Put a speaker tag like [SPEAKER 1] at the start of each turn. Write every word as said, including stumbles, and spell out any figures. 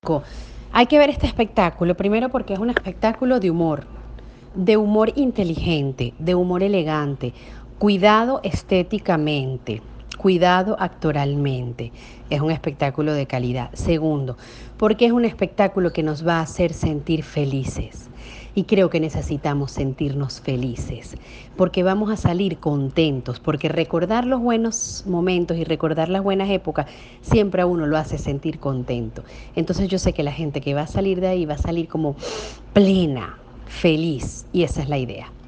[SPEAKER 1] Co- Hay que ver este espectáculo, primero porque es un espectáculo de humor, de humor inteligente, de humor elegante, cuidado estéticamente, cuidado actoralmente. Es un espectáculo de calidad. Segundo, porque es un espectáculo que nos va a hacer sentir felices. Y creo que necesitamos sentirnos felices, porque vamos a salir contentos, porque recordar los buenos momentos y recordar las buenas épocas siempre a uno lo hace sentir contento. Entonces yo sé que la gente que va a salir de ahí va a salir como plena, feliz, y esa es la idea.